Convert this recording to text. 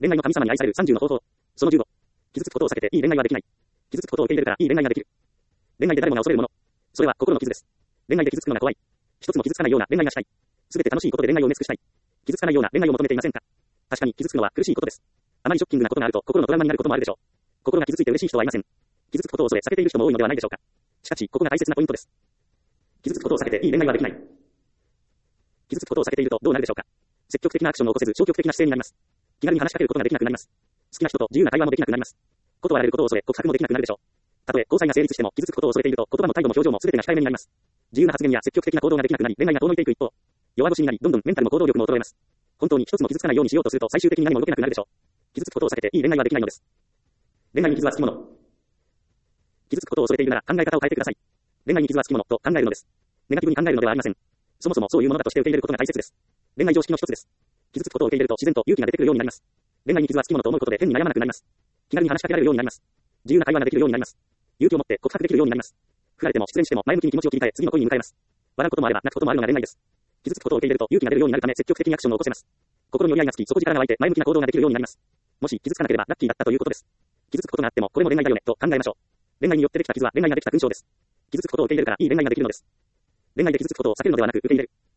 恋愛の神様に愛される30の方法。その15。傷つくことを避けていい恋愛はできない。傷つくことを受け入れるからいい恋愛ができる。恋愛で誰もが恐れるもの。それは心の傷です。恋愛で傷つくのが怖い。一つも傷つかないような恋愛がしたい。すべて楽しいことで恋愛を埋め尽くしたい。傷つかないような恋愛を求めていませんか？確かに傷つくのは苦しいことです。あまりショッキングなことがあると心のトラウマになることもあるでしょう。心が傷ついて嬉しい人はいません。傷つくことを恐れ避けている人も多いのではないでしょうか。しかし、ここが大切なポイントです。傷つくことを避けていい恋愛はできない。傷つくことを避けているとどうなるでしょうか。積極的なアクションを起こせず消極的な姿勢になります。気軽に話しかけることができなくなります。好きな人と自由な会話もできなくなります。断られることを恐れ告白もできなくなるでしょう。たとえ交際が成立しても傷つくことを恐れていると言葉も態度も表情も全てが控えめになります。自由な発言や積極的な行動ができなくなり恋愛が遠のいていく一方、弱腰になりどんどんメンタルも行動力も衰えます。本当に一つも傷つかないようにしようとすると最終的に何も動けなくなるでしょう。傷つくことを避けていい恋愛はできないのです。恋愛に傷はつきもの。傷つくことを恐れているなら考え方を変えてください。恋愛に傷はつきものと考えるのです。ネガティブに考えるのではありません。そもそもそういうものだとして受け入れることが大切です。恋愛常識の一つです。傷つくことを受け入れると自然と勇気が出てくるようになります。恋愛に傷はつきものと思うことで変に悩まなくなります。気軽に話しかけられるようになります。自由な会話ができるようになります。勇気を持って告白できるようになります。振られても失恋しても前向きに気持ちを切り替え次の恋に向かいます。笑うこともあれば泣くこともあるのが恋愛です。傷つくことを受け入れると勇気が出るようになるため積極的にアクションを起こせます。心に折り合いがつき底力が湧いて前向きな行動ができるようになります。もし傷つかなければラッキーだったということです。傷つくことがあってもこれも恋愛だよねと考えましょう。恋愛によってできた傷は恋愛ができた勲章です。傷つくことを受け入れるからいい恋愛ができるのです。恋愛で傷つくことを避けるのではなく受け入れる。